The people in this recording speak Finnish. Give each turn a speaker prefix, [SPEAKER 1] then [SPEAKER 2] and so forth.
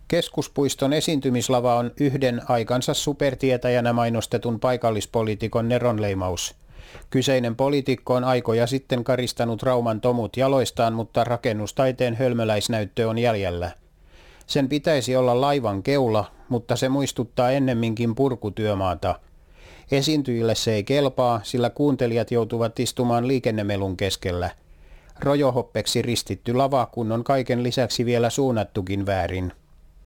[SPEAKER 1] Keskuspuiston esiintymislava on yhden aikansa supertietäjänä mainostetun paikallispoliitikon neronleimaus. Kyseinen poliitikko on aikoja sitten karistanut Rauman tomut jaloistaan, mutta rakennustaiteen hölmöläisnäyttö on jäljellä. Sen pitäisi olla laivan keula, mutta se muistuttaa ennemminkin purkutyömaata. Esiintyjille se ei kelpaa, sillä kuuntelijat joutuvat istumaan liikennemelun keskellä. Rojohoppeksi ristitty lava, kun on kaiken lisäksi vielä suunnattukin väärin.